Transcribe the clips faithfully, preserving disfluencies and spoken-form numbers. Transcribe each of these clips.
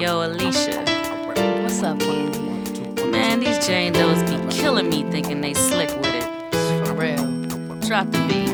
Yo, Alicia. What's up, Candy? Man, these Jane Does be killing me thinking they slick with it. For real. Drop the beat.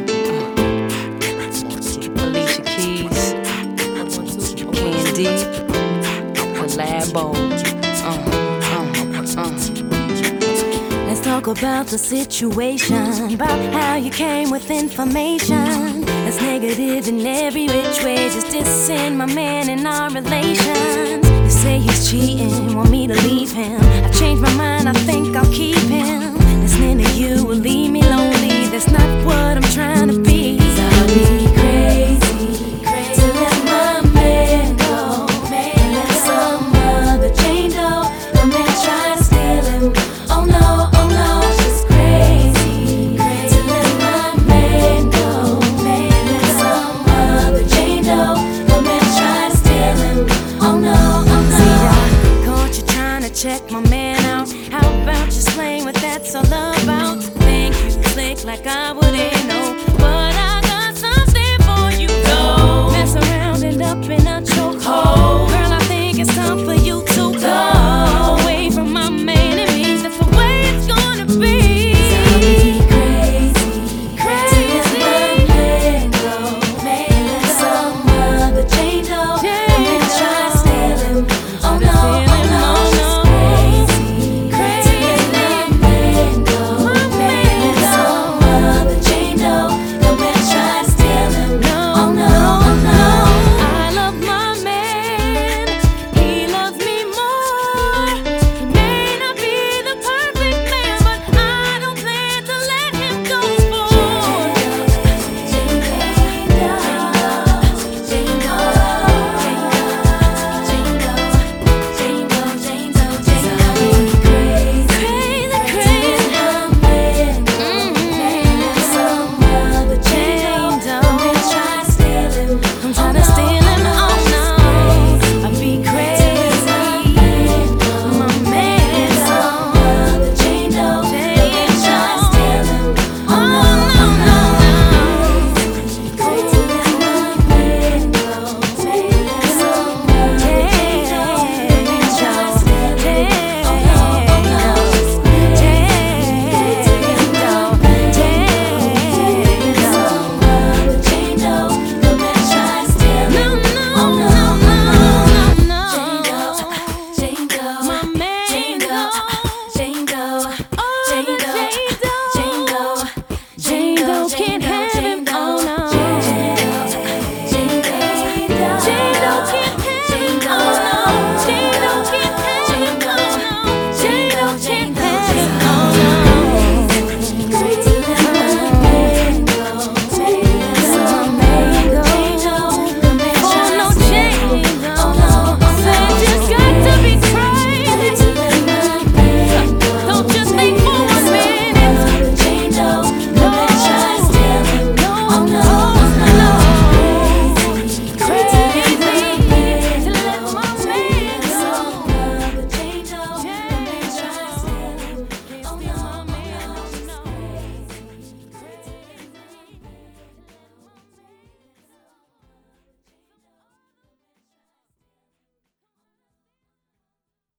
Alicia Keys, Candy, Collabo. Uh, uh, uh. Let's talk about the situation, about how you came with information that's negative in every which way, just dissing my man and our relations. You say he's cheating, want me to leave him. I changed my mind, I think I'll keep him. Listening to you will leave me lonely, that's not what I'm trying to be. I'll be crazy, crazy to let my man go, and let some other Jane Doe, the man try to steal him. Oh no, oh no, she's crazy, crazy to let my man go, and let some other Jane Doe, the man try to steal him. Oh no, oh no. See, I caught you trying to check my